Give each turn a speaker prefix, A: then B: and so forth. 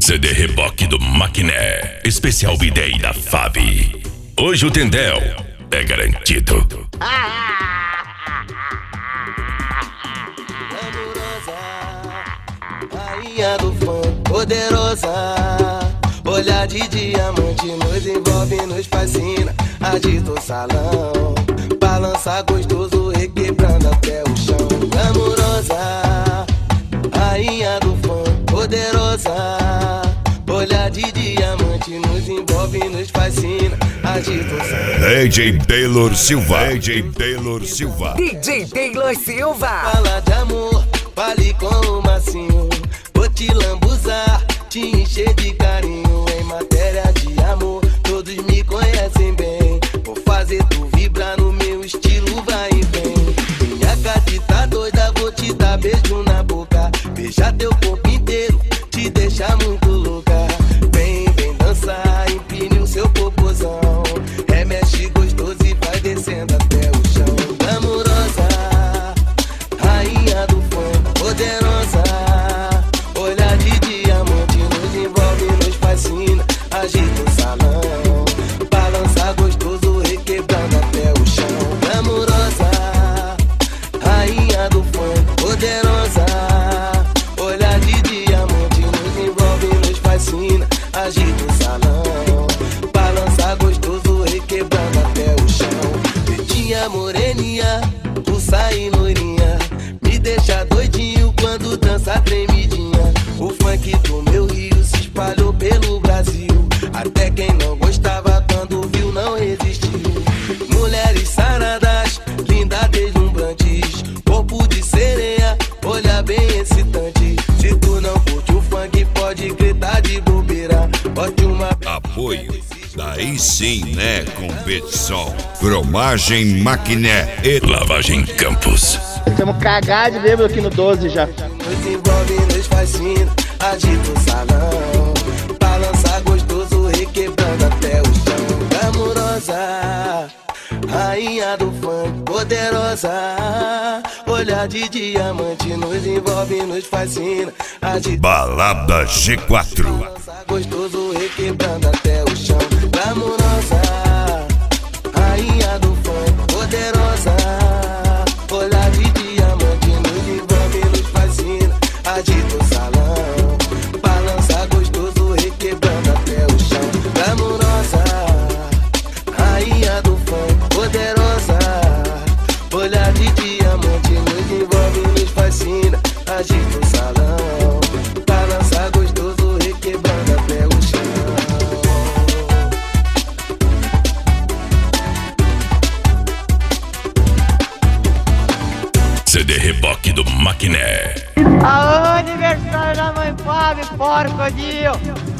A: CD Reboque do Maquiné, especial B-Day da FAB. Hoje o Tendel é garantido.
B: Rainha do funk, poderosa, olhar de diamante nos envolve, nos fascina. Agita o salão, balança gostoso, requebrando até o chão. Glamurosa, rainha do funk, poderosa, olhar de diamante nos envolve, nos fascina. Agita o salão.
A: DJ Taylor Silva. DJ Taylor Silva.
C: DJ Taylor Silva.
B: Fala de amor, fale com o macinho. Vou te lambuzar, te encher de carinho. Em matéria de amor, todos me conhecem bem. Vou fazer tu vibrar no meu estilo, vai e vem. Minha gatita doida, vou te dar beijo na boca. Beijar teu corpo inteiro, te deixar muito louca. Vem, vem dançar, empine o seu popozão. Remexe gostoso e vai descendo até o chão. Glamurosa, rainha do funk, poderosa, olhar de diamante nos envolve, nos fascina. Agita o salão, balança gostoso, requebrando até o chão. Glamurosa, rainha do funk, poderosa, olhar de diamante nos envolve, nos fascina. Agita o salão, balança gostoso, requebrando até o chão. Pretinha, moreninha, pulsa e loirinha, me deixa doidinho quando dança tremidinha. O funk do meu Rio se espalhou pelo Brasil, até quem não gostava quando viu não resistiu. Mulheres saradas, lindas deslumbrantes, corpo de sereia, olhar bem excitante. Se tu não curte o funk, pode gritar de bobeira. Bote uma
A: Apoio, daí sim, né, competição. Cromagem Maquiné e Lavagem Campos.
D: Estamos cagados de bêbado aqui no 12 já.
B: nos envolve, nos fascina. Agita o salão, balança gostoso, requebrando até o chão. Glamurosa, rainha do funk, poderosa, olhar de diamante nos envolve, nos fascina. Agita
A: Balada G4.
B: balança gostoso, requebrando até o chão. Glamurosa, rainha do funk, poderosa, olhar de diamante nos envolve, nos fascina. Agita o salão, balança gostoso, requebrando até o chão. Glamurosa, rainha do funk, poderosa, olhar de diamante nos envolve, nos fascina. Agita o salão, balança gostoso, requebrando até o chão.
A: CD Reboque do Maquiné.
E: Aô, aniversário da mãe Fábio, porco, Dio!